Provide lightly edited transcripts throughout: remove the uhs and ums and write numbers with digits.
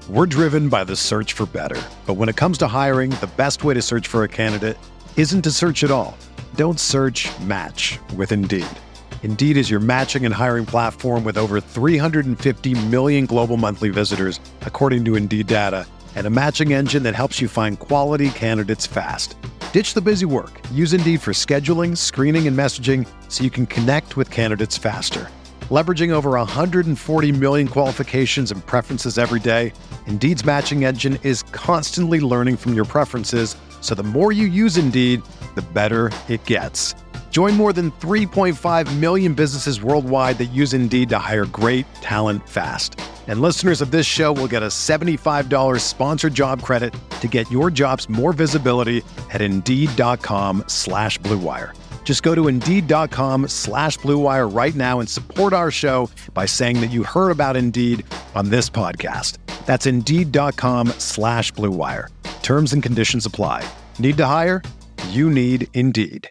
We're driven by the search for better. But when it comes to hiring, the best way to search for a candidate isn't to search at all. Don't search, match with Indeed. Indeed is your matching and hiring platform with over 350 million global monthly visitors, according to Indeed data, and a matching engine that helps you find quality candidates fast. Ditch the busy work. Use Indeed for scheduling, screening, and messaging so you can connect with candidates faster. Leveraging over 140 million qualifications and preferences every day, Indeed's matching engine is constantly learning from your preferences, so the more you use Indeed, the better it gets. Join more than 3.5 million businesses worldwide that use Indeed to hire great talent fast. And listeners of this show will get a $75 sponsored job credit to get your jobs more visibility at Indeed.com/Blue Wire. Just go to Indeed.com/Blue Wire right now and support our show by saying that you heard about Indeed on this podcast. That's Indeed.com/Blue Wire. Terms and conditions apply. Need to hire? You need Indeed.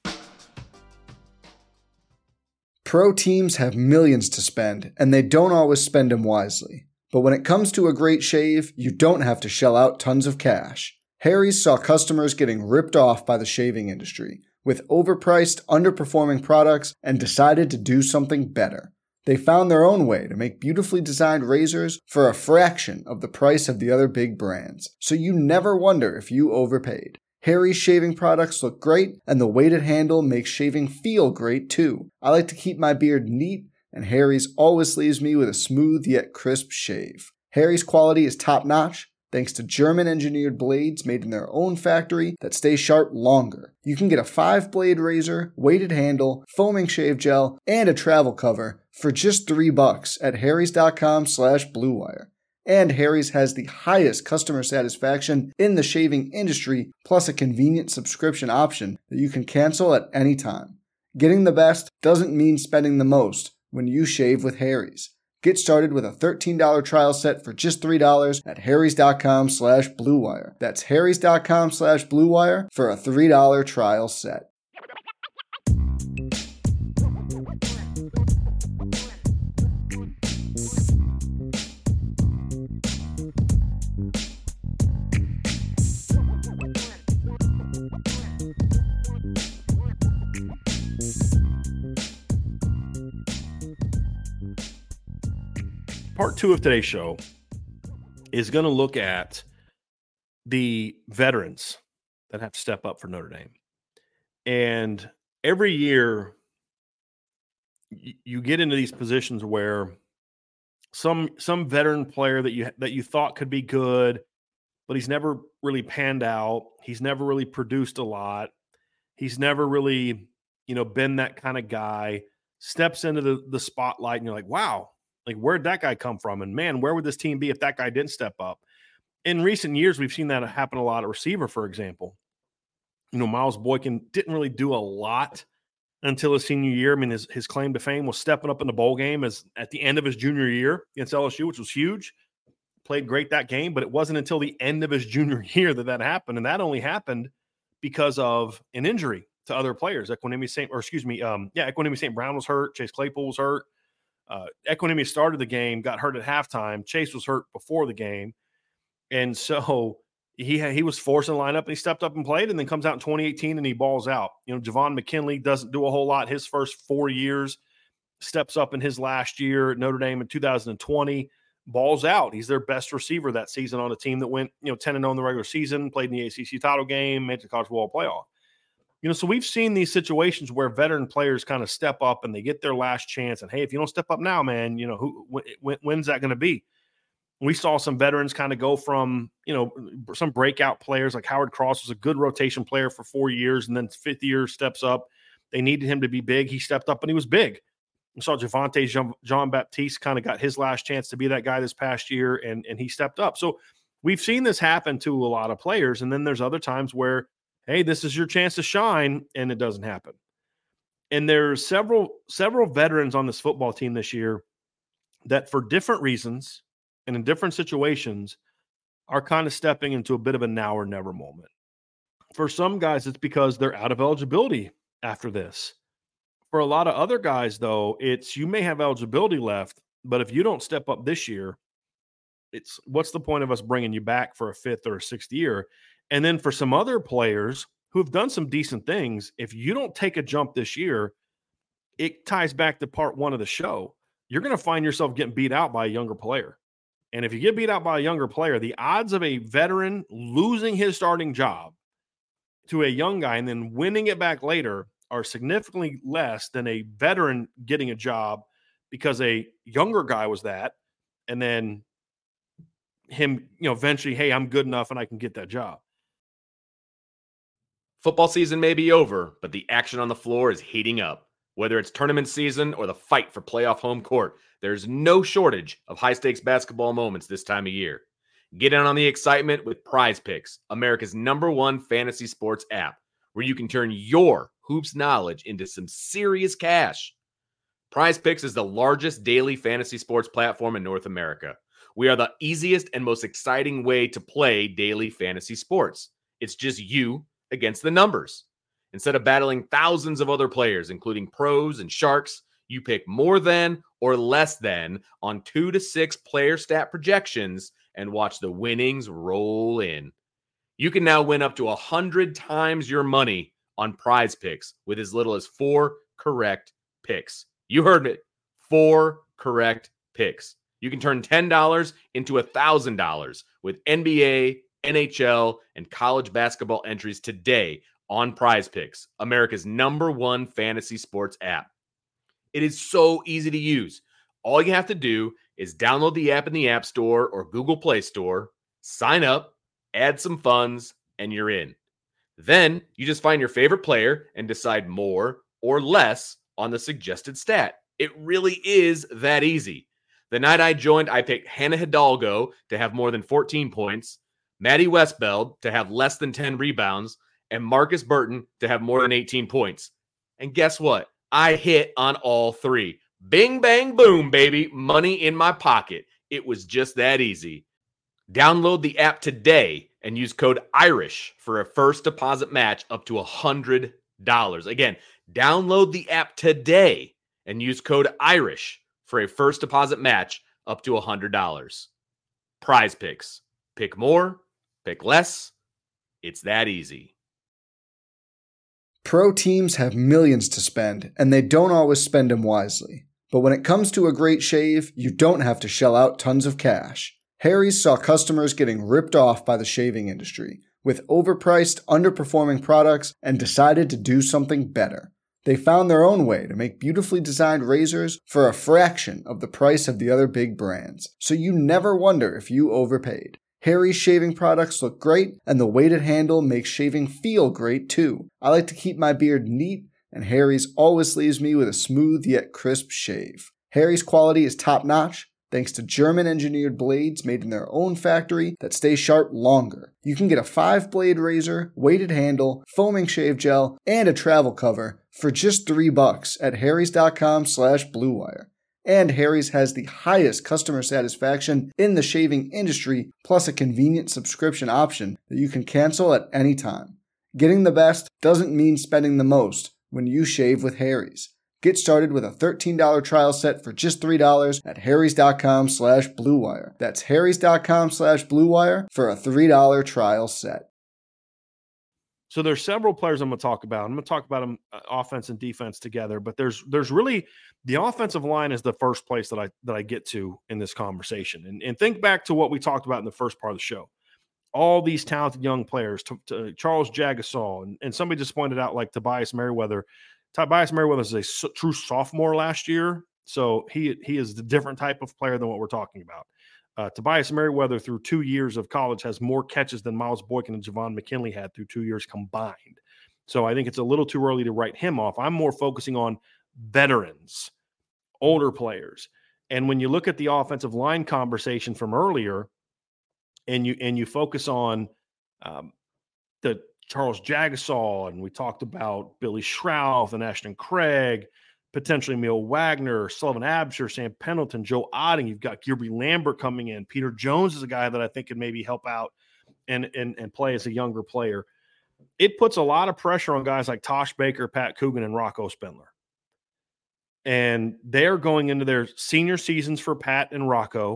Pro teams have millions to spend, and they don't always spend them wisely. But when it comes to a great shave, you don't have to shell out tons of cash. Harry's saw customers getting ripped off by the shaving industry with overpriced, underperforming products and decided to do something better. They found their own way to make beautifully designed razors for a fraction of the price of the other big brands, so you never wonder if you overpaid. Harry's shaving products look great, and the weighted handle makes shaving feel great too. I like to keep my beard neat, and Harry's always leaves me with a smooth yet crisp shave. Harry's quality is top-notch, thanks to German-engineered blades made in their own factory that stay sharp longer. You can get a 5-blade razor, weighted handle, foaming shave gel, and a travel cover for just $3 at harrys.com/Blue Wire. And Harry's has the highest customer satisfaction in the shaving industry, plus a convenient subscription option that you can cancel at any time. Getting the best doesn't mean spending the most when you shave with Harry's. Get started with a $13 trial set for just $3 at harrys.com/Blue Wire. That's harrys.com/Blue Wire for a $3 trial set. Part 2 of today's show is going to look at the veterans that have to step up for Notre Dame. And every year you get into these positions where some veteran player that you thought could be good, but he's never really panned out. He's never really produced a lot. He's never really, been that kind of guy, steps into the spotlight and you're like, wow, like, where'd that guy come from? And, man, where would this team be if that guy didn't step up? In recent years, we've seen that happen a lot at receiver, for example. Miles Boykin didn't really do a lot until his senior year. I mean, his claim to fame was stepping up in the bowl game at the end of his junior year against LSU, which was huge. Played great that game, but it wasn't until the end of his junior year that happened. And that only happened because of an injury to other players. Equanimous St. Brown was hurt. Chase Claypool was hurt. Equanimous started the game, got hurt at halftime. Chase was hurt before the game. And so he was forced in the lineup and he stepped up and played and then comes out in 2018 and he balls out. Javon McKinley doesn't do a whole lot his first 4 years, steps up in his last year at Notre Dame in 2020, balls out. He's their best receiver that season on a team that went 10-0 in the regular season, played in the ACC title game, made the college football playoff. So we've seen these situations where veteran players kind of step up and they get their last chance. And, hey, if you don't step up now, man, when's that going to be? We saw some veterans kind of go from, some breakout players like Howard Cross was a good rotation player for 4 years. And then 5th year steps up. They needed him to be big. He stepped up and he was big. We saw Javonte Jean-Baptiste kind of got his last chance to be that guy this past year and he stepped up. So we've seen this happen to a lot of players. And then there's other times where, hey, this is your chance to shine, and it doesn't happen. And there's several veterans on this football team this year that for different reasons and in different situations are kind of stepping into a bit of a now or never moment. For some guys, it's because they're out of eligibility after this. For a lot of other guys, though, it's you may have eligibility left, but if you don't step up this year, it's what's the point of us bringing you back for a fifth or a sixth year? And then for some other players who have done some decent things, if you don't take a jump this year, it ties back to part one of the show. You're going to find yourself getting beat out by a younger player. And if you get beat out by a younger player, the odds of a veteran losing his starting job to a young guy and then winning it back later are significantly less than a veteran getting a job because a younger guy was that, and then him, eventually, hey, I'm good enough and I can get that job. Football season may be over, but the action on the floor is heating up. Whether it's tournament season or the fight for playoff home court, there's no shortage of high-stakes basketball moments this time of year. Get in on the excitement with Prize Picks, America's #1 fantasy sports app, where you can turn your hoops knowledge into some serious cash. Prize Picks is the largest daily fantasy sports platform in North America. We are the easiest and most exciting way to play daily fantasy sports. It's just you against the numbers. Instead of battling thousands of other players, including pros and sharks, you pick more than or less than on 2 to 6 player stat projections and watch the winnings roll in. You can now win up to 100 times your money on Prize Picks with as little as 4 correct picks. You heard it. 4 correct picks. You can turn $10 into $1,000 with NBA, NHL, and college basketball entries today on Prize Picks, America's #1 fantasy sports app. It is so easy to use. All you have to do is download the app in the App Store or Google Play Store, sign up, add some funds, and you're in. Then you just find your favorite player and decide more or less on the suggested stat. It really is that easy. The night I joined, I picked Hannah Hidalgo to have more than 14 points, Maddie Westbeld to have less than 10 rebounds, and Marcus Burton to have more than 18 points. And guess what? I hit on all 3. Bing, bang, boom, baby. Money in my pocket. It was just that easy. Download the app today and use code IRISH for a first deposit match up to $100. Again, download the app today and use code IRISH for a first deposit match up to $100. Prize Picks. Pick more, pick less. It's that easy. Pro teams have millions to spend, and they don't always spend them wisely. But when it comes to a great shave, you don't have to shell out tons of cash. Harry's saw customers getting ripped off by the shaving industry with overpriced, underperforming products and decided to do something better. They found their own way to make beautifully designed razors for a fraction of the price of the other big brands, so you never wonder if you overpaid. Harry's shaving products look great, and the weighted handle makes shaving feel great too. I like to keep my beard neat, and Harry's always leaves me with a smooth yet crisp shave. Harry's quality is top-notch, thanks to German-engineered blades made in their own factory that stay sharp longer. You can get a 5-blade razor, weighted handle, foaming shave gel, and a travel cover for just $3 at harrys.com/bluewire. And Harry's has the highest customer satisfaction in the shaving industry, plus a convenient subscription option that you can cancel at any time. Getting the best doesn't mean spending the most when you shave with Harry's. Get started with a $13 trial set for just $3 at harrys.com/bluewire. That's harrys.com/bluewire for a $3 trial set. So there's several players I'm going to talk about. I'm going to talk about them offense and defense together, but there's really the offensive line is the first place that I get to in this conversation. And think back to what we talked about in the first part of the show. All these talented young players, to Charles Jagasaw, and somebody just pointed out like Tobias Merriweather. Tobias Merriweather is a true sophomore last year, so he is a different type of player than what we're talking about. Tobias Merriweather, through 2 years of college, has more catches than Miles Boykin and Javon McKinley had through 2 years combined. So I think it's a little too early to write him off. I'm more focusing on veterans, older players. And when you look at the offensive line conversation from earlier, and you focus on the Charles Jagasaw, and we talked about Billy Schrauth and Ashton Craig, potentially Emil Wagner, Sullivan Absher, Sam Pendleton, Joe Otting. You've got Gilbert Lambert coming in. Peter Jones is a guy that I think could maybe help out and play as a younger player. It puts a lot of pressure on guys like Tosh Baker, Pat Coogan, and Rocco Spindler. And they're going into their senior seasons for Pat and Rocco.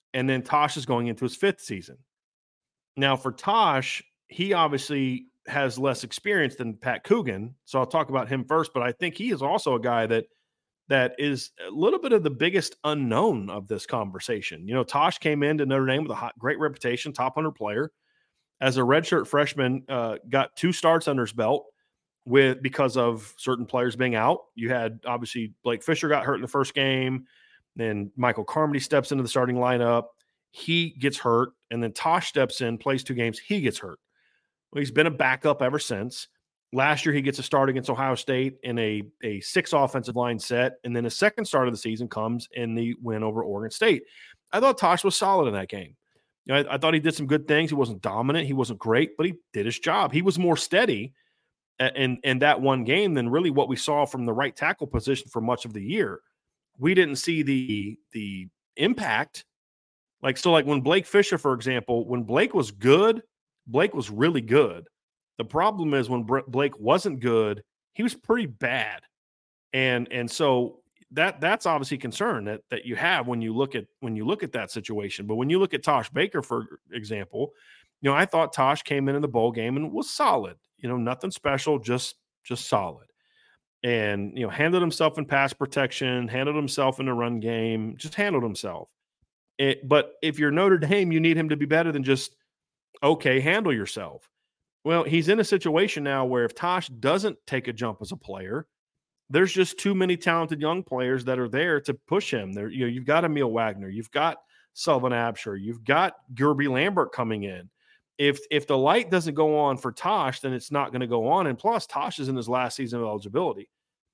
And then Tosh is going into his 5th season. Now for Tosh, he obviously has less experience than Pat Coogan. So I'll talk about him first, but I think he is also a guy that is a little bit of the biggest unknown of this conversation. You know, Tosh came into Notre Dame with a great reputation, top 100 player. As a redshirt freshman, got 2 starts under his belt because of certain players being out. You had, obviously, Blake Fisher got hurt in the first game. Then Michael Carmody steps into the starting lineup. He gets hurt. And then Tosh steps in, plays 2 games. He gets hurt. Well, he's been a backup ever since. Last year, he gets a start against Ohio State in a 6 offensive line set. And then his second start of the season comes in the win over Oregon State. I thought Tosh was solid in that game. You know, I thought he did some good things. He wasn't dominant. He wasn't great, but he did his job. He was more steady in that one game than really what we saw from the right tackle position for much of the year. We didn't see the impact. Like when Blake Fisher, for example, when Blake was good, Blake was really good. The problem is when Blake wasn't good, he was pretty bad. And so that's obviously a concern that you have when you look at that situation. But when you look at Tosh Baker, for example, you know, I thought Tosh came in the bowl game and was solid. You know, nothing special, just solid. And, you know, handled himself in pass protection, handled himself in the run game, just handled himself. But if you're Notre Dame, you need him to be better than just, okay, handle yourself. Well, he's in a situation now where if Tosh doesn't take a jump as a player, there's just too many talented young players that are there to push him. There, you know, you've got Emil Wagner, you've got Sullivan Absher, you've got Gerby Lambert coming in. If the light doesn't go on for Tosh, then it's not going to go on. And plus, Tosh is in his last season of eligibility.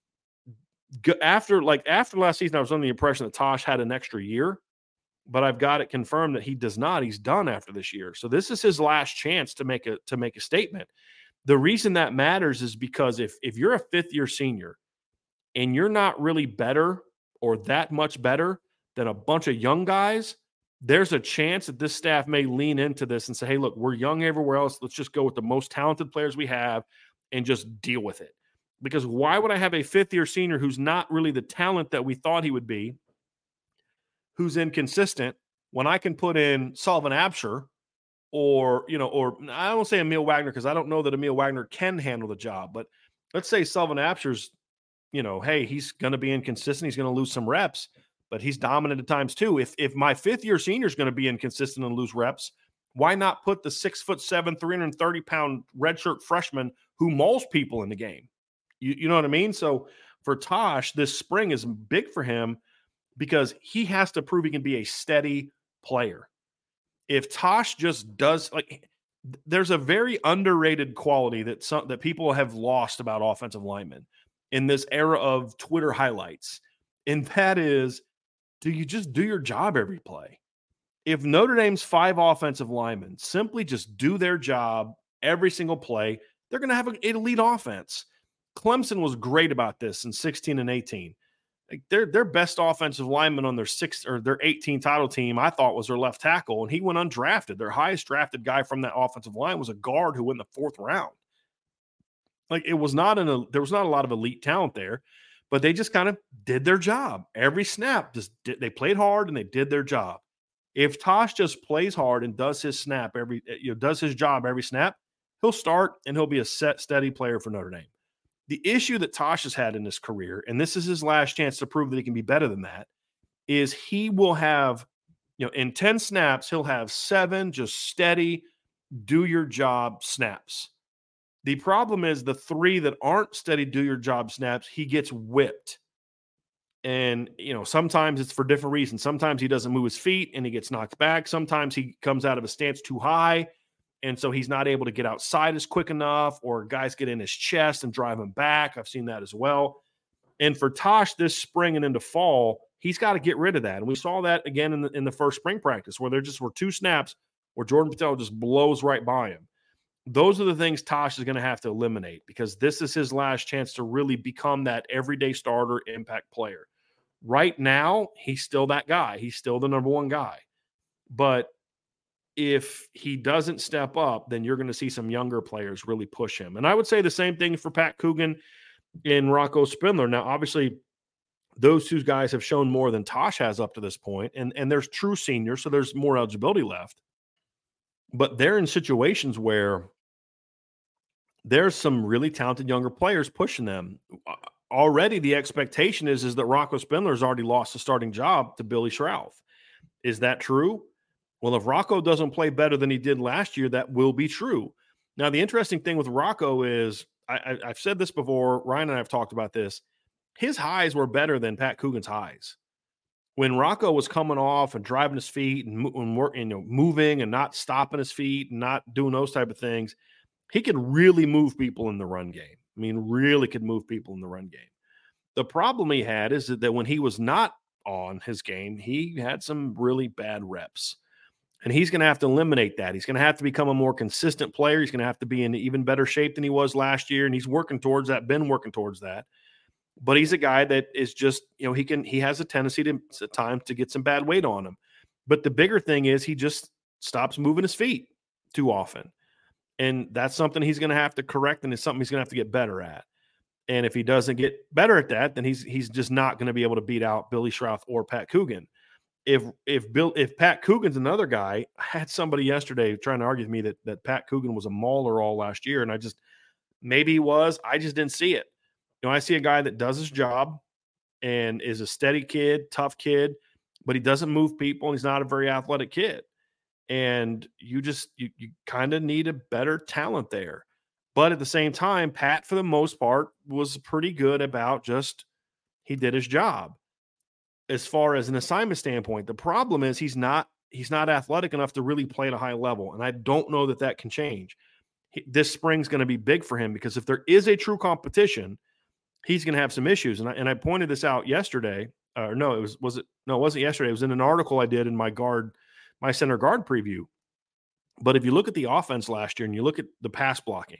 After last season, I was under the impression that Tosh had an extra year, but I've got it confirmed that he does not. He's done after this year. So this is his last chance to make a statement. The reason that matters is because if you're a 5th-year senior and you're not really better or that much better than a bunch of young guys, there's a chance that this staff may lean into this and say, hey, look, we're young everywhere else. Let's just go with the most talented players we have and just deal with it. Because why would I have a 5th-year senior who's not really the talent that we thought he would be, who's inconsistent, when I can put in Sullivan Absher or I don't say Emil Wagner because I don't know that Emil Wagner can handle the job, but let's say Sullivan Absher's, you know, hey, he's going to be inconsistent. He's going to lose some reps, but he's dominant at times too. If my 5th-year senior is going to be inconsistent and lose reps, why not put the 6'7", 330-pound redshirt freshman who mauls people in the game? You know what I mean? So for Tosh, this spring is big for him because he has to prove he can be a steady player. If Tosh just does, like, there's a very underrated quality that people have lost about offensive linemen in this era of Twitter highlights, and that is, do you just do your job every play? If Notre Dame's 5 offensive linemen simply just do their job every single play, they're going to have an elite offense. Clemson was great about this in 16 and 18. Like their best offensive lineman on their 18 title team, I thought, was their left tackle, and he went undrafted. Their highest drafted guy from that offensive line was a guard who went in the 4th round. Like there was not a lot of elite talent there, but they just kind of did their job every snap. They played hard and they did their job. If Tosh just plays hard and does his job every snap, he'll start and he'll be a steady player for Notre Dame. The issue that Tosh has had in his career, and this is his last chance to prove that he can be better than that, is he will have, in 10 snaps, he'll have 7 just steady, do your job snaps. The problem is the 3 that aren't steady, do your job snaps, he gets whipped. And, sometimes it's for different reasons. Sometimes he doesn't move his feet and he gets knocked back. Sometimes he comes out of a stance too high, and so he's not able to get outside as quick enough, or guys get in his chest and drive him back. I've seen that as well. And for Tosh this spring and into fall, he's got to get rid of that. And we saw that again in the first spring practice where there just were 2 snaps where Jordan Botelho just blows right by him. Those are the things Tosh is going to have to eliminate because this is his last chance to really become that everyday starter impact player. Right now, he's still that guy. He's still the number 1 guy. But if he doesn't step up, then you're going to see some younger players really push him. And I would say the same thing for Pat Coogan and Rocco Spindler. Now, obviously, those two guys have shown more than Tosh has up to this point, and there's true seniors, so there's more eligibility left. But they're in situations where there's some really talented younger players pushing them. Already the expectation is that Rocco Spindler's already lost the starting job to Billy Schrouth. Is that true? Well, if Rocco doesn't play better than he did last year, that will be true. Now, the interesting thing with Rocco is, I've said this before, Ryan and I have talked about this, his highs were better than Pat Coogan's highs. When Rocco was coming off and driving his feet and moving and not stopping his feet and not doing those type of things, he could really move people in the run game. I mean, really could move people in the run game. The problem he had is that when he was not on his game, he had some really bad reps. And he's going to have to eliminate that. He's going to have to become a more consistent player. He's going to have to be in even better shape than he was last year. And he's working towards that, been working towards that. But he's a guy that is just, he has a tendency at times to get some bad weight on him. But the bigger thing is he just stops moving his feet too often. And that's something he's going to have to correct, and it's something he's going to have to get better at. And if he doesn't get better at that, then he's just not going to be able to beat out Billy Schrouth or Pat Coogan. If Pat Coogan's another guy, I had somebody yesterday trying to argue with me that Pat Coogan was a mauler all last year, and maybe he was. I just didn't see it. I see a guy that does his job and is a steady kid, tough kid, but he doesn't move people, and he's not a very athletic kid. And you kind of need a better talent there. But at the same time, Pat, for the most part, was pretty good about he did his job. As far as an assignment standpoint, the problem is he's not athletic enough to really play at a high level. And I don't know that can change. This spring's going to be big for him, because if there is a true competition, he's going to have some issues. And I pointed this out yesterday. It wasn't yesterday. It was in an article I did in my center guard preview. But if you look at the offense last year and you look at the pass blocking,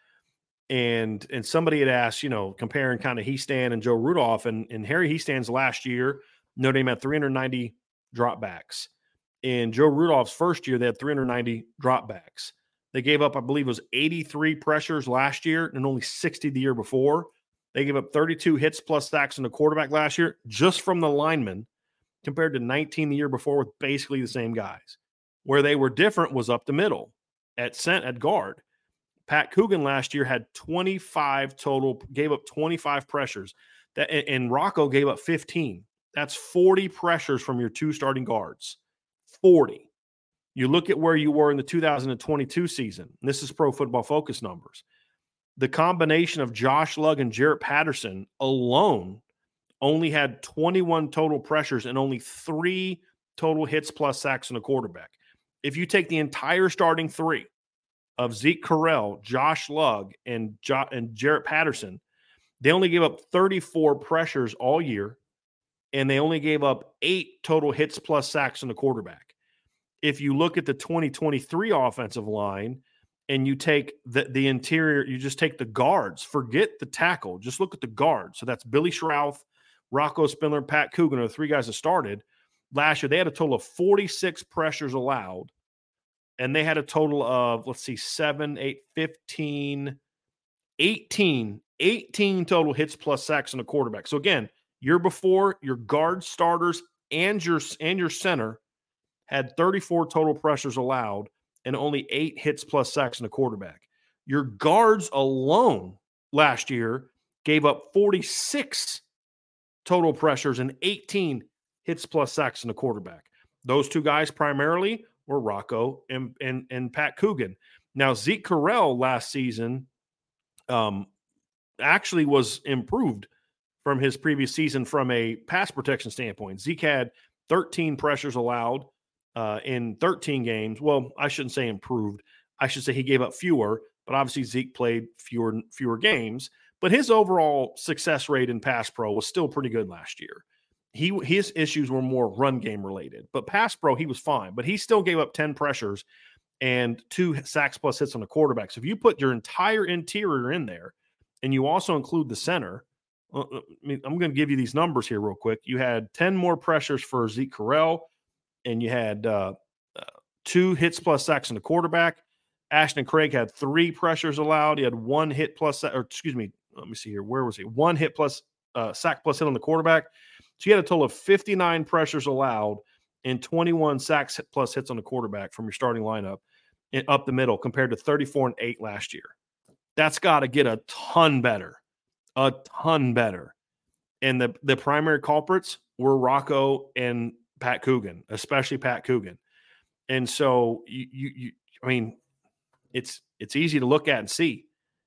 and somebody had asked, comparing kind of Hiestand and Joe Rudolph, and Harry Hiestand's last year, Notre Dame had 390 dropbacks. In Joe Rudolph's first year, they had 390 dropbacks. They gave up, I believe it was 83 pressures last year and only 60 the year before. They gave up 32 hits plus sacks on the quarterback last year, just from the linemen, compared to 19 the year before with basically the same guys. Where they were different was up the middle at guard. Pat Coogan last year had 25 total, gave up 25 pressures. And Rocco gave up 15. That's 40 pressures from your two starting guards. 40. You look at where you were in the 2022 season. And this is Pro Football Focus numbers. The combination of Josh Lugg and Jarrett Patterson alone only had 21 total pressures and only 3 total hits plus sacks on the quarterback. If you take the entire starting three of Zeke Correll, Josh Lugg, and Jarrett Patterson, they only gave up 34 pressures all year, and they only gave up 8 total hits plus sacks on the quarterback. If you look at the 2023 offensive line and you take the interior, you just take the guards, forget the tackle, just look at the guards. So that's Billy Schrouth, Rocco Spindler, Pat Coogan are the 3 guys that started. Last year, they had a total of 46 pressures allowed, and they had a total of, 7, 8, 15, 18 total hits plus sacks on the quarterback. So again, year before, your guard starters and your center had 34 total pressures allowed and only 8 hits plus sacks on the quarterback. Your guards alone last year gave up 46 total pressures and 18 hits plus sacks on the quarterback. Those 2 guys primarily were Rocco and Pat Coogan. Now, Zeke Correll last season actually was improved from his previous season from a pass protection standpoint. Zeke had 13 pressures allowed in 13 games. Well, I shouldn't say improved. I should say he gave up fewer, but obviously Zeke played fewer games. But his overall success rate in pass pro was still pretty good last year. His issues were more run game related, but pass pro, he was fine. But he still gave up 10 pressures and 2 sacks plus hits on the quarterback. So if you put your entire interior in there and you also include the center, I'm going to give you these numbers here real quick. You had 10 more pressures for Zeke Correll, and you had 2 hits plus sacks on the quarterback. Ashton Craig had 3 pressures allowed. He had 1 hit plus, let me see here. Where was he? 1 hit plus sack plus hit on the quarterback. So you had a total of 59 pressures allowed and 21 sacks plus hits on the quarterback from your starting lineup up the middle compared to 34 and 8 last year. That's got to get a ton better. And the primary culprits were Rocco and Pat Coogan, especially Pat Coogan. And so I mean, it's easy to look at and see.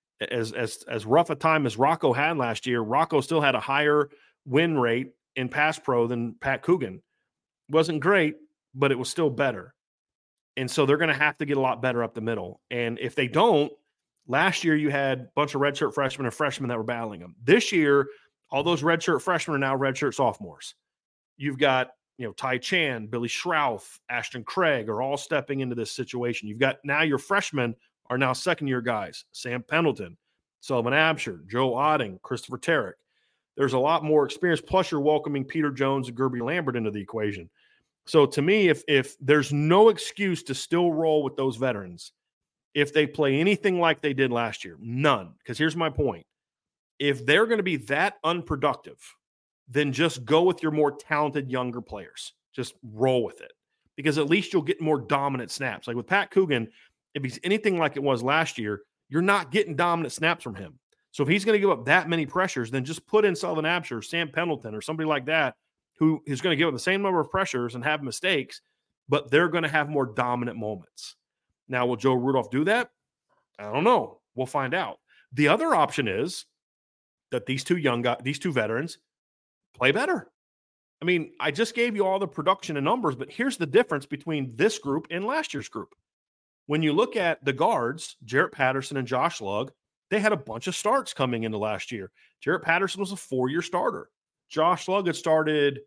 As rough a time as Rocco had last year, Rocco still had a higher win rate in pass pro than Pat Coogan. Wasn't great, but it was still better. And so they're going to have to get a lot better up the middle. And if they don't, last year you had a bunch of redshirt freshmen and freshmen that were battling them. This year, all those redshirt freshmen are now redshirt sophomores. You've got, Ty Chan, Billy Schrauth, Ashton Craig are all stepping into this situation. You've got now your freshmen are now second-year guys. Sam Pendleton, Sullivan Absher, Joe Otting, Christopher Tarrick. There's a lot more experience. Plus, you're welcoming Peter Jones and Gerby Lambert into the equation. So to me, if there's no excuse to still roll with those veterans, if they play anything like they did last year, none. Because here's my point. If they're going to be that unproductive, then just go with your more talented younger players. Just roll with it. Because at least you'll get more dominant snaps. Like with Pat Coogan, if he's anything like it was last year, you're not getting dominant snaps from him. So if he's going to give up that many pressures, then just put in Sullivan Absher, Sam Pendleton, or somebody like that who is going to give up the same number of pressures and have mistakes, but they're going to have more dominant moments. Now, will Joe Rudolph do that? I don't know. We'll find out. The other option is that these two veterans play better. I mean, I just gave you all the production and numbers, but here's the difference between this group and last year's group. When you look at the guards, Jarrett Patterson and Josh Lugg, they had a bunch of starts coming into last year. Jarrett Patterson was a 4-year starter. Josh Lugg had started,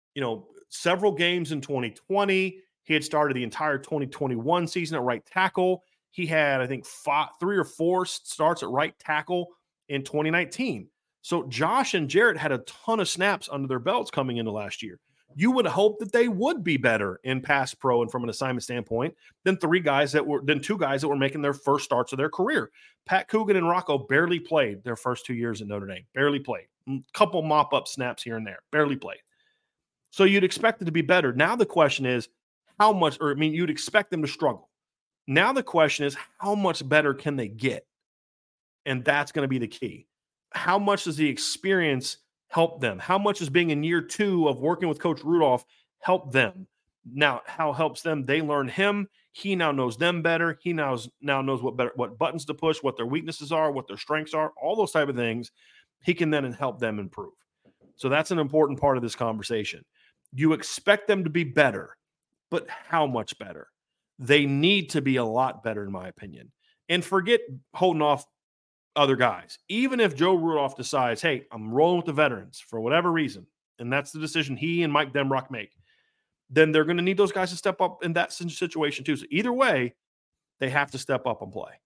several games in 2020. He had started the entire 2021 season at right tackle. He had, I think, 3 or 4 starts at right tackle in 2019. So Josh and Jarrett had a ton of snaps under their belts coming into last year. You would hope that they would be better in pass pro and from an assignment standpoint than 2 guys that were making their first starts of their career. Pat Coogan and Rocco barely played their first 2 years at Notre Dame. Barely played. A couple mop-up snaps here and there. Barely played. So you'd expect it to be better. Now the question is how much, you'd expect them to struggle. Now the question is how much better can they get? And that's going to be the key. How much does the experience help them? How much is being in year 2 of working with Coach Rudolph help them? Now, how helps them? They learn him. He now knows them better. He now knows what buttons to push, what their weaknesses are, what their strengths are, all those type of things. He can then help them improve. So that's an important part of this conversation. You expect them to be better, but how much better? They need to be a lot better, in my opinion. And forget holding off other guys. Even if Joe Rudolph decides, hey, I'm rolling with the veterans for whatever reason, and that's the decision he and Mike Denbrock make, then they're going to need those guys to step up in that situation too. So either way, they have to step up and play.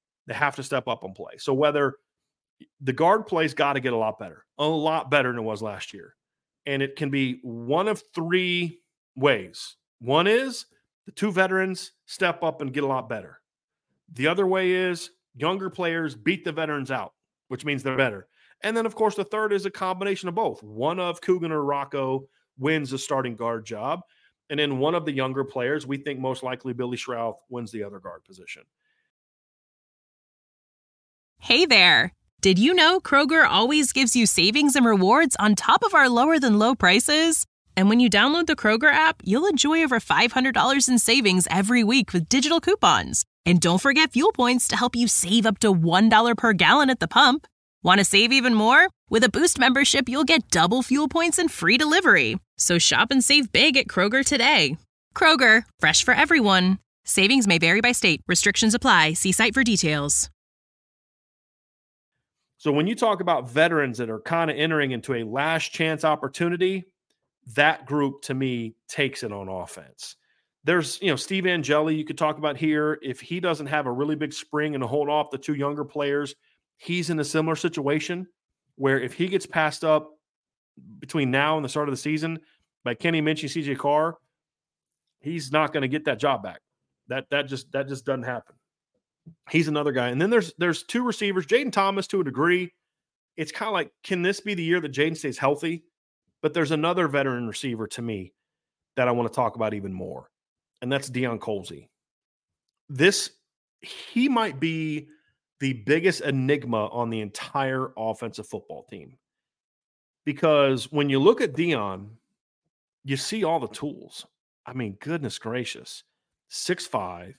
So whether the guard play's got to get a lot better than it was last year. And it can be one of 3 ways. One is the 2 veterans step up and get a lot better. The other way is younger players beat the veterans out, which means they're better. And then, of course, the third is a combination of both. One of Coogan or Rocco wins the starting guard job. And then one of the younger players, we think most likely Billy Schrauth, wins the other guard position. Hey there. Did you know Kroger always gives you savings and rewards on top of our lower than low prices? And when you download the Kroger app, you'll enjoy over $500 in savings every week with digital coupons. And don't forget fuel points to help you save up to $1 per gallon at the pump. Want to save even more? With a Boost membership, you'll get double fuel points and free delivery. So shop and save big at Kroger today. Kroger, fresh for everyone. Savings may vary by state. Restrictions apply. See site for details. So when you talk about veterans that are kind of entering into a last chance opportunity, that group to me takes it on offense. There's, Steve Angeli you could talk about here. If he doesn't have a really big spring and hold off the 2 younger players, he's in a similar situation where if he gets passed up between now and the start of the season by Kenny Minchey, CJ Carr, he's not going to get that job back. That just doesn't happen. He's another guy. And then there's 2 receivers, Jaden Thomas to a degree. it's kind of like, can this be the year that Jaden stays healthy? But there's another veteran receiver to me that I want to talk about even more, and that's Deion Colzie. He might be the biggest enigma on the entire offensive football team. Because when you look at Deion, you see all the tools. I mean, goodness gracious. 6'5",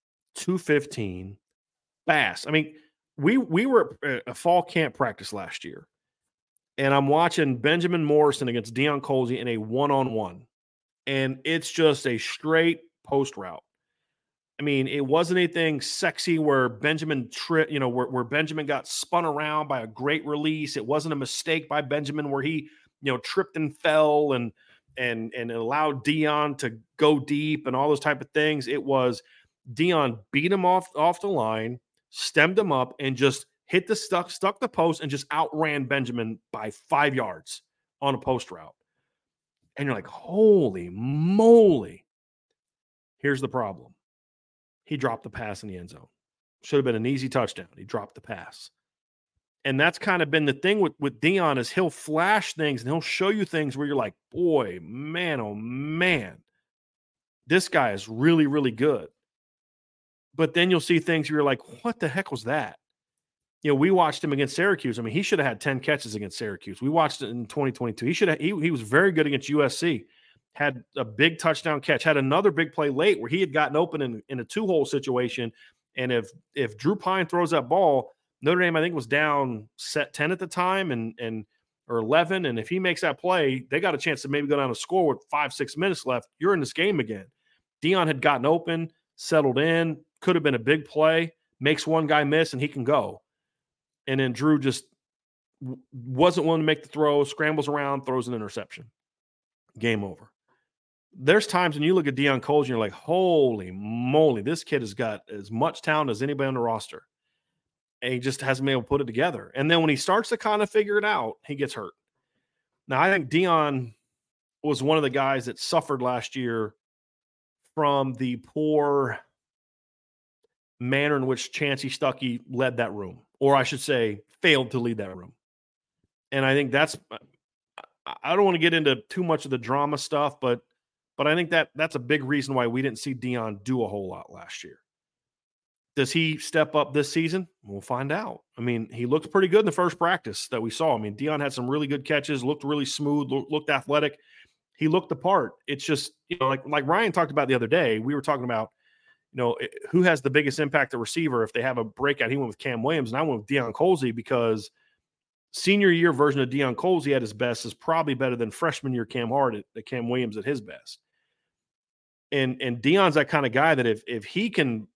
215, fast. I mean, we were at a fall camp practice last year, and I'm watching Benjamin Morrison against Deion Colzie in a one-on-one, and it's just a straight post route. I mean, it wasn't anything sexy where Benjamin where Benjamin got spun around by a great release. It wasn't a mistake by Benjamin where he, tripped and fell and allowed Deion to go deep and all those type of things. It was Deion beat him off the line, stemmed him up, and just hit the stuck the post and just outran Benjamin by 5 yards on a post route. And you're like, holy moly. Here's the problem. He dropped the pass in the end zone. Should have been an easy touchdown. He dropped the pass. And that's kind of been the thing with Deion is he'll flash things and he'll show you things where you're like, boy, man, oh man, this guy is really, really good. But then you'll see things where you're like, what the heck was that? We watched him against Syracuse. I mean, he should have had 10 catches against Syracuse. We watched it in 2022. He was very good against USC. Had a big touchdown catch, had another big play late where he had gotten open in a two-hole situation. And if Drew Pine throws that ball, Notre Dame, I think, was down set 10 at the time or 11. And if he makes that play, they got a chance to maybe go down and score with 5-6 minutes left. You're in this game again. Deion had gotten open, settled in, could have been a big play, makes one guy miss, and he can go. And then Drew just wasn't willing to make the throw, scrambles around, throws an interception. Game over. There's times when you look at Deion Colzie and you're like, holy moly, this kid has got as much talent as anybody on the roster. And he just hasn't been able to put it together. And then when he starts to kind of figure it out, he gets hurt. Now, I think Deion was one of the guys that suffered last year from the poor manner in which Chancey Stuckey led that room. Or I should say, failed to lead that room. And I think I don't want to get into too much of the drama stuff, but I think that's a big reason why we didn't see Deion do a whole lot last year. Does he step up this season? We'll find out. I mean, he looked pretty good in the first practice that we saw. I mean, Deion had some really good catches, looked really smooth, looked athletic. He looked the part. It's just, like Ryan talked about the other day, we were talking about, who has the biggest impact at receiver if they have a breakout. He went with Cam Williams, and I went with Deion Colzie because senior year version of Deion Colzie at his best is probably better than freshman year Cam Williams at his best. And Deion's that kind of guy that if he can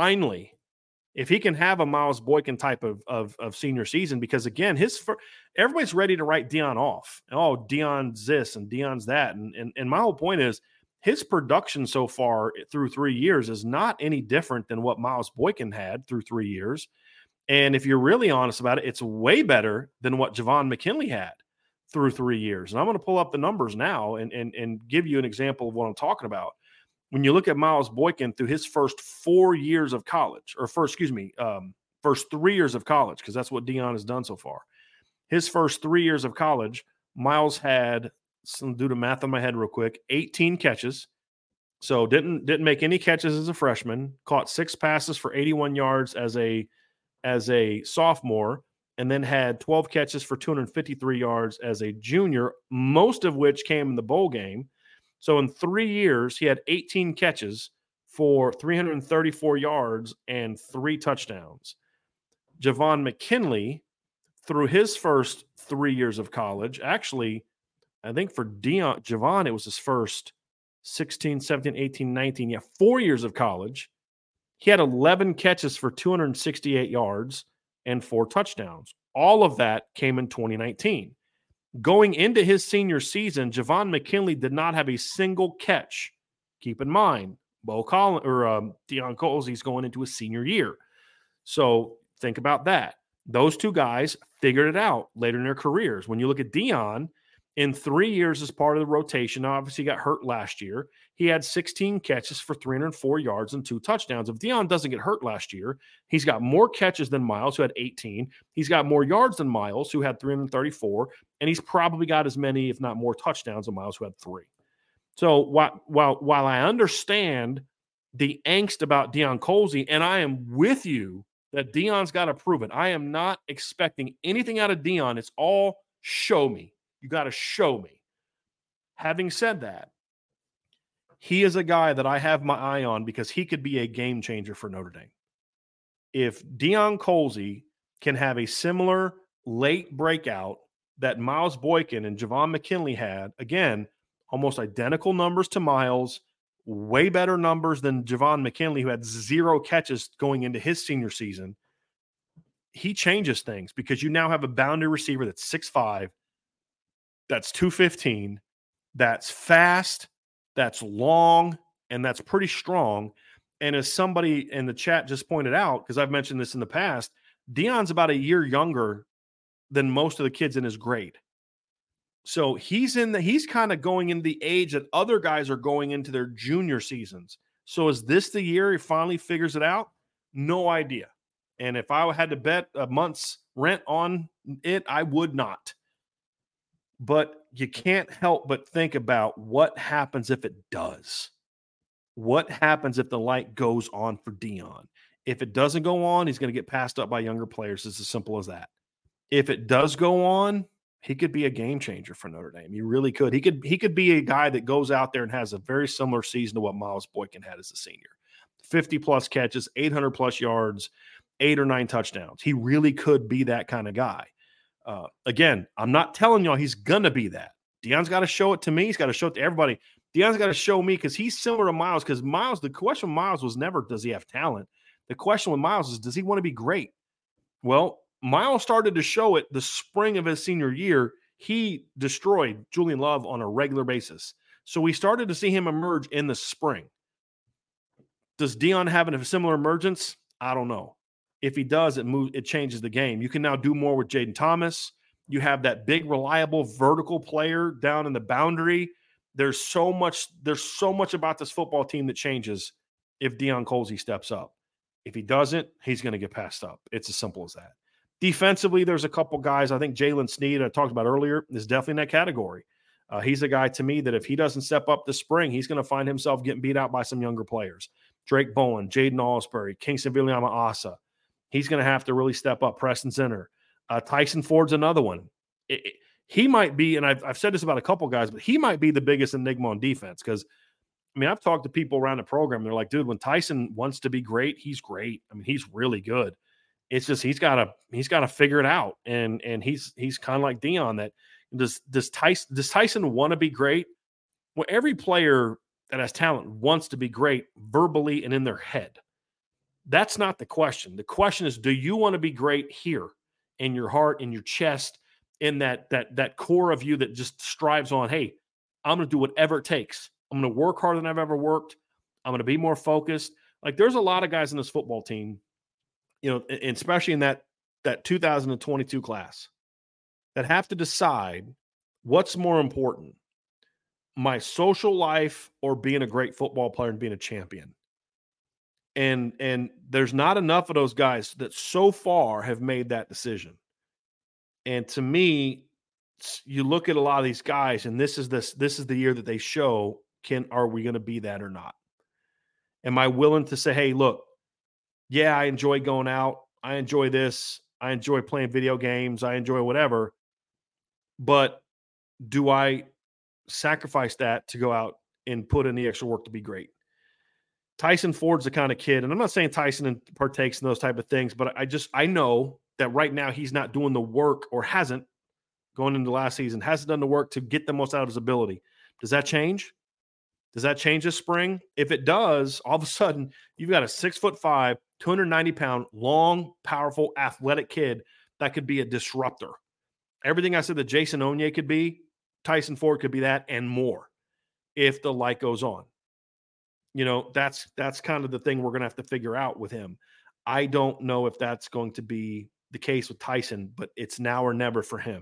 have a Miles Boykin type of senior season, because again, everybody's ready to write Deion off. Oh, Deion's this and Deion's that. And my whole point is his production so far through 3 years is not any different than what Miles Boykin had through 3 years. And if you're really honest about it, it's way better than what Javon McKinley had through 3 years. And I'm going to pull up the numbers now and give you an example of what I'm talking about. When you look at Miles Boykin through his first 4 years of college, first 3 years of college, because that's what Deion has done so far. His first 3 years of college, Miles had, do the math on my head real quick, 18 catches. So didn't make any catches as a freshman, caught 6 passes for 81 yards as a sophomore, and then had 12 catches for 253 yards as a junior, most of which came in the bowl game. So in 3 years, he had 18 catches for 334 yards and 3 touchdowns. Javon McKinley, through his first 3 years of college, actually, I think for Javon, it was his first 16, 17, 18, 19, 4 years of college. He had 11 catches for 268 yards and 4 touchdowns. All of that came in 2019. Going into his senior season, Javon McKinley did not have a single catch. Keep in mind, Deion Colzie's going into his senior year. So think about that. Those two guys figured it out later in their careers. When you look at Deion, In 3 years as part of the rotation, obviously he got hurt last year. He had 16 catches for 304 yards and 2 touchdowns. If Deion doesn't get hurt last year, he's got more catches than Miles, who had 18. He's got more yards than Miles, who had 334. And he's probably got as many, if not more, touchdowns than Miles, who had 3. So while I understand the angst about Deion Colzie, and I am with you that Deion's got to prove it. I am not expecting anything out of Deion. It's all show me. You got to show me. Having said that, he is a guy that I have my eye on because he could be a game changer for Notre Dame. If Deion Colzie can have a similar late breakout that Miles Boykin and Javon McKinley had, again, almost identical numbers to Miles, way better numbers than Javon McKinley, who had 0 catches going into his senior season. He changes things because you now have a boundary receiver that's 6'5", that's 215, that's fast, that's long, and that's pretty strong. And as somebody in the chat just pointed out, because I've mentioned this in the past, Deion's about a year younger than most of the kids in his grade. So he's kind of going into the age that other guys are going into their junior seasons. So is this the year he finally figures it out? No idea. And if I had to bet a month's rent on it, I would not. But you can't help but think about what happens if it does. What happens if the light goes on for Deion? If it doesn't go on, he's going to get passed up by younger players. It's as simple as that. If it does go on, he could be a game changer for Notre Dame. He really could. He could be a guy that goes out there and has a very similar season to what Miles Boykin had as a senior. 50-plus catches, 800-plus yards, 8 or 9 touchdowns. He really could be that kind of guy. Again, I'm not telling y'all he's going to be that. Deion's got to show it to me. He's got to show it to everybody. Deion's got to show me because he's similar to Miles, because Miles, the question with Miles was never, does he have talent? The question with Miles is, does he want to be great? Well, Miles started to show it the spring of his senior year. He destroyed Julian Love on a regular basis. So we started to see him emerge in the spring. Does Deion have a similar emergence? I don't know. If he does, it changes the game. You can now do more with Jaden Thomas. You have that big, reliable vertical player down in the boundary. There's so much about this football team that changes if Deion Colzie steps up. If he doesn't, he's going to get passed up. It's as simple as that. Defensively, there's a couple guys. I think Jalen Sneed, I talked about earlier, is definitely in that category. He's a guy to me that if he doesn't step up this spring, he's going to find himself getting beat out by some younger players. Drake Bowen, Jaden Alsbury, Kingston Viliama-Asa. He's going to have to really step up. Preston Center. Tyson Ford's another one. He might be, and I've said this about a couple guys, but he might be the biggest enigma on defense because, I mean, I've talked to people around the program. They're like, dude, when Tyson wants to be great, he's great. I mean, he's really good. It's just he's got to figure it out, and he's kind of like Deion. That does Tyson want to be great? Well, every player that has talent wants to be great verbally and in their head. That's not the question. The question is, do you want to be great here in your heart, in your chest, in that core of you that just strives on, hey, I'm going to do whatever it takes. I'm going to work harder than I've ever worked. I'm going to be more focused. Like, there's a lot of guys in this football team, you know, and especially in that 2022 class, that have to decide what's more important, my social life or being a great football player and being a champion. And there's not enough of those guys that so far have made that decision. And to me, you look at a lot of these guys, and this is the year that they show, are we going to be that or not? Am I willing to say, hey, look, yeah, I enjoy going out. I enjoy this. I enjoy playing video games. I enjoy whatever. But do I sacrifice that to go out and put in the extra work to be great? Tyson Ford's the kind of kid, and I'm not saying Tyson partakes in those type of things, but I know that right now he's not doing the work, or hasn't, going into last season, hasn't done the work to get the most out of his ability. Does that change? Does that change this spring? If it does, all of a sudden you've got a 6'5", 290-pound, long, powerful, athletic kid that could be a disruptor. Everything I said that Jason Onye could be, Tyson Ford could be that and more if the light goes on. You know, that's kind of the thing we're going to have to figure out with him. I don't know if that's going to be the case with Tyson, but it's now or never for him.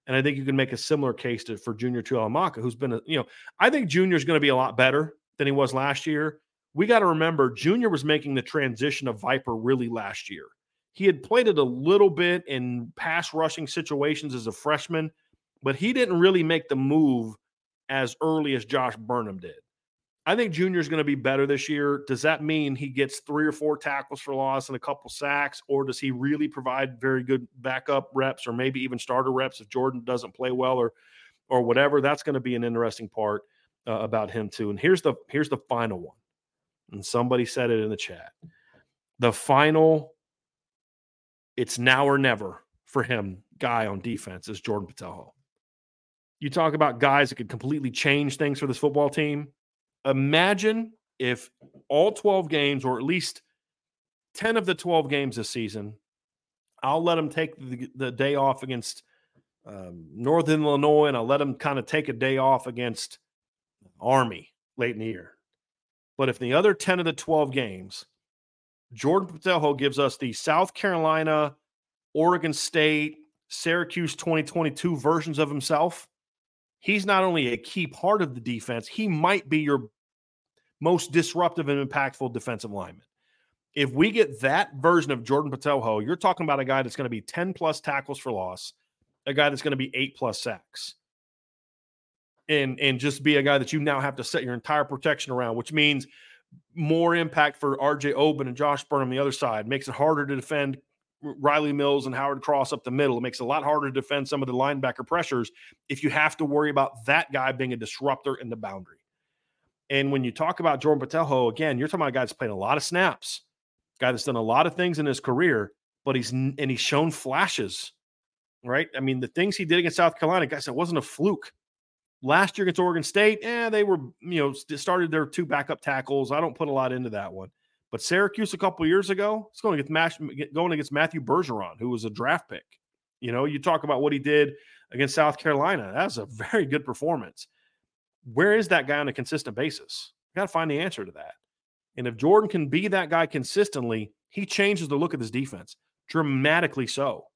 And I think you can make a similar case for Junior Tuihalamaka, who's been, I think Junior's going to be a lot better than he was last year. We got to remember Junior was making the transition of Viper really last year. He had played it a little bit in pass rushing situations as a freshman, but he didn't really make the move as early as Josh Burnham did. I think Junior's going to be better this year. Does that mean he gets 3 or 4 tackles for loss and a couple sacks, or does he really provide very good backup reps or maybe even starter reps if Jordan doesn't play well or whatever? That's going to be an interesting part about him too. And here's the final one. And somebody said it in the chat. The final, it's now or never for him guy on defense is Jordan Botelho. You talk about guys that could completely change things for this football team. Imagine if all 12 games, or at least 10 of the 12 games this season, I'll let him take the day off against Northern Illinois, and I'll let him kind of take a day off against Army late in the year. But if the other 10 of the 12 games, Jordan Botelho gives us the South Carolina, Oregon State, Syracuse 2022 versions of himself, he's not only a key part of the defense, he might be your most disruptive and impactful defensive lineman. If we get that version of Jordan Botelho, you're talking about a guy that's going to be 10-plus tackles for loss, a guy that's going to be 8-plus sacks, and just be a guy that you now have to set your entire protection around, which means more impact for R.J. Oben and Josh Burnham on the other side. Makes it harder to defend Riley Mills and Howard Cross up the middle. It makes it a lot harder to defend some of the linebacker pressures if you have to worry about that guy being a disruptor in the boundary. And when you talk about Jordan Botelho, again, you're talking about a guy that's played a lot of snaps, a guy that's done a lot of things in his career, but he's shown flashes, right? I mean, the things he did against South Carolina, guys, it wasn't a fluke. Last year against Oregon State, they were, started their 2 backup tackles. I don't put a lot into that one. But Syracuse a couple of years ago, it's going against Matthew Bergeron, who was a draft pick. You talk about what he did against South Carolina. That was a very good performance. Where is that guy on a consistent basis? You got to find the answer to that. And if Jordan can be that guy consistently, he changes the look of this defense dramatically so.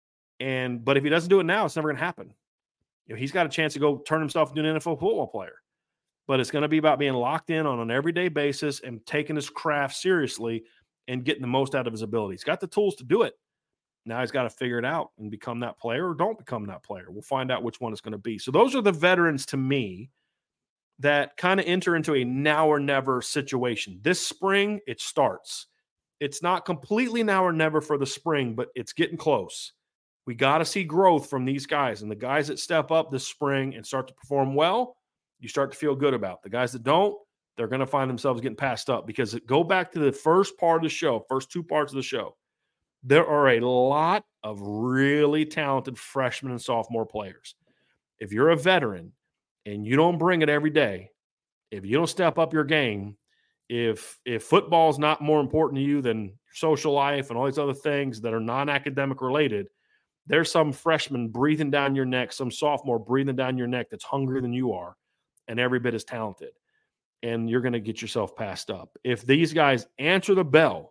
But if he doesn't do it now, it's never going to happen. He's got a chance to go turn himself into an NFL football player. But it's going to be about being locked in on an everyday basis and taking his craft seriously and getting the most out of his ability. He's got the tools to do it. Now he's got to figure it out and become that player or don't become that player. We'll find out which one it's going to be. So those are the veterans to me that kind of enter into a now or never situation. This spring, it starts. It's not completely now or never for the spring, but it's getting close. We got to see growth from these guys. And the guys that step up this spring and start to perform well, you start to feel good about. The guys that don't, they're going to find themselves getting passed up, because go back to the first part of the show, first 2 parts of the show. There are a lot of really talented freshmen and sophomore players. If you're a veteran and you don't bring it every day, if you don't step up your game, if football is not more important to you than social life and all these other things that are non-academic related, there's some freshman breathing down your neck, some sophomore breathing down your neck that's hungrier than you are and every bit as talented. And you're going to get yourself passed up. If these guys answer the bell,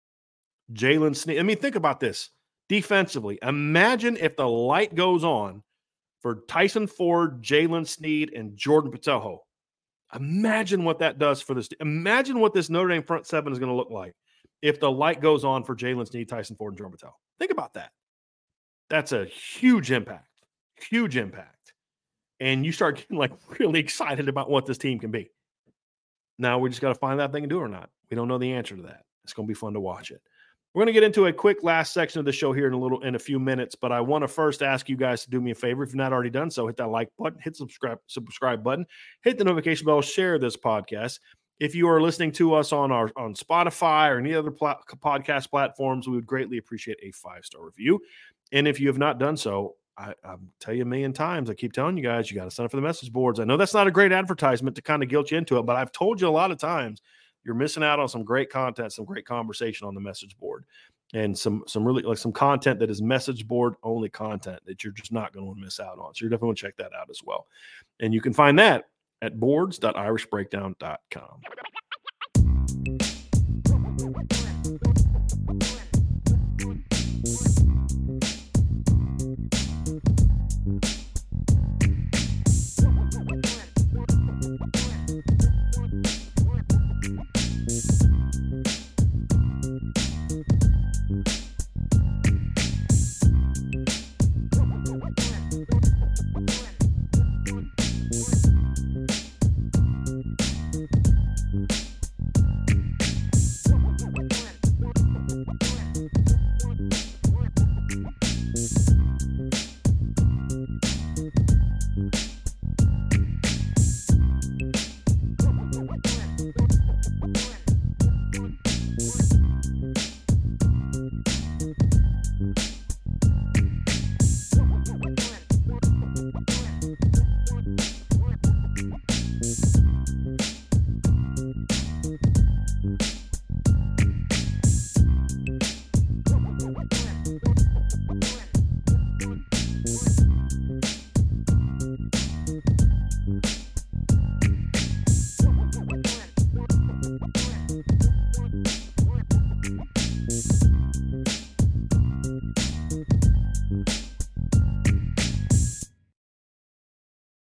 Jalen Sneed, think about this defensively. Imagine if the light goes on for Tyson Ford, Jalen Sneed, and Jordan Botelho. Imagine what that does for this. Imagine what this Notre Dame front seven is going to look like if the light goes on for Jalen Sneed, Tyson Ford, and Jordan Botelho. Think about that. That's a huge impact. Huge impact. And you start getting really excited about what this team can be. Now we just got to find that thing and do it or not. We don't know the answer to that. It's going to be fun to watch it. We're going to get into a quick last section of the show here in a few minutes, but I want to first ask you guys to do me a favor. If you've not already done so, hit that like button, hit subscribe button, hit the notification bell, share this podcast. If you are listening to us on Spotify or any other podcast platforms, we would greatly appreciate a 5-star review. And if you have not done so, I'll tell you a million times, I keep telling you guys, you got to sign up for the message boards. I know that's not a great advertisement to kind of guilt you into it, but I've told you a lot of times you're missing out on some great content, some great conversation on the message board, and some really some content that is message board only content that you're just not going to miss out on. So you're definitely going to check that out as well. And you can find that at boards.irishbreakdown.com.